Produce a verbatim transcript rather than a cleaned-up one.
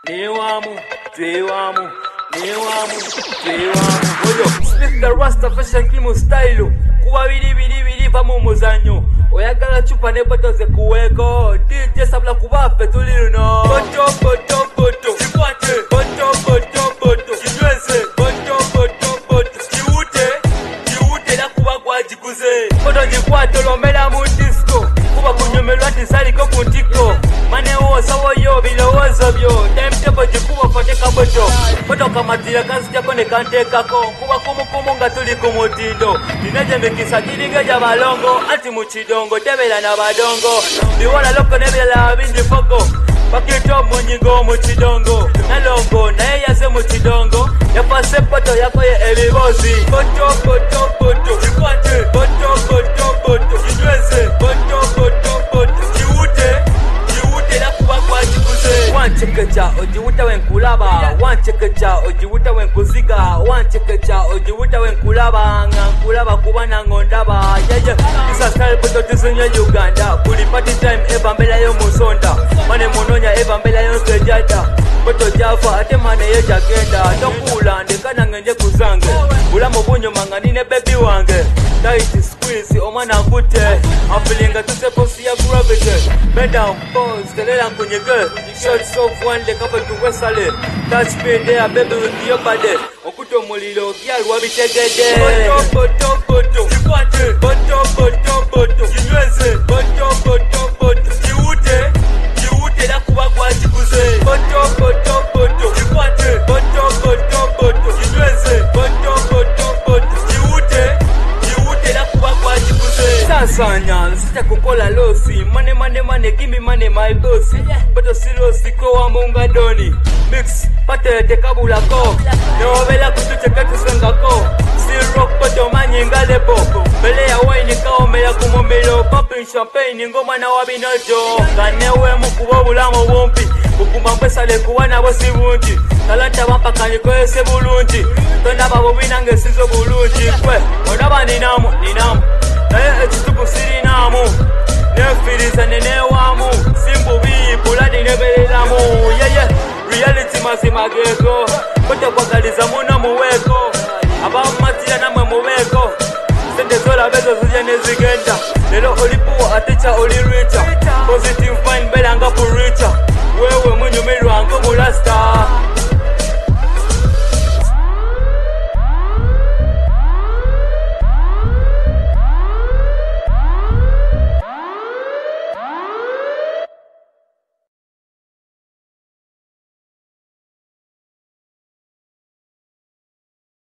Newamu, Twewamu, Newamu, Twewamu. Oyo, split the Rasta fashion kimu style. Kuwa biri biri biri vamu muzanyo. Oyagala chupa ne boto ze kuweko. D J sabla kuba fetuli no. Boto, boto, boto. Chikwate. Boto, boto, boto. Chinweze. Boto, boto, boto. Chiute. Chiute la kuba kwa jikuze. Boto jikwate lomela mu disco. Kuba kunyomelwa tisali ko kuntiko. Mane uo sawo yo bilowozo byo. Time table jikuwa koteka boto. Boto kamatira kansi jako ne kanteka ko. Kuba kumu kumu nga tuli kumutindo. Dineje mikisa kiringe ja balongo. Ati muchidongo tebela na badongo. Biwala loko nebela binji foko. Pakito munyingo muchidongo. Nalongo na eya se muchidongo. Yapase poto yako ye elibozi. Boto boto boto. Chikwate. Boto boto boto. Chinweze. Boto boto boto. Chiute. Chiute la kuba kwa chikuze. Wanchekecha ojiwuta wenkulaba. Wanchekecha ojiwuta wenkuziga. Wanchekecha ojiwuta wenkulaba. Ngankulaba kuba nangondaba. Yeah yeah. This style boto tisunye Uganda. Kuli party time eba mbela yo musonda. Mane mononya eba mbela yo sejada. Boto jafa ate mane ye jagenda. Tokula ndekana ngenje kuzange. Ula mobunyo manganine baby wange. Tight squeeze omana kute. I'm feeling a tuse posi ya gravity. Bend down, pause, telela kunyege. Shots of one leg up to wesale. Touch me there baby with your body. Okuto mulilo gyal wabitegede. Boto boto boto. Chikwate. Boto boto boto. Chinweze. Boto boto boto. Chiute. Chiute la kuba kwa chikuze. Boto boto boto. Chikwate. Boto boto boto. Chinweze. Boto boto boto. Chiute. Chiute la kuba kwa chikuze. Sasanya, sita kukola losi. Money money money, give me money my boss. Boto silosi ko wa munga doni. Mix, pate te kabula ko. No vela kutuche katusenga ko. Still rock boto manyinga lepo. Bele ya wine kaome ya kumomelo. Popping champagne ngoma na wabinojo. Kanewe mukubo bulamo wumpi. Ukuma mpesa lekuwana bosi bunji. Talanta wampa kaniko ese bulunji. Tonda babo binange sizo bulunji. Kwe, onaba ninamu, ninamu. Naye echituku siri namu. Nefiriza nenewamu. Simbu bipula dinebelelamu. Yeah yeah. Reality mazima geko. Kote kwa galiza muna muweko. Aba matia na mwe muweko. Sende zola bezo zuje nezigenda. Lelo olipu atecha oliru.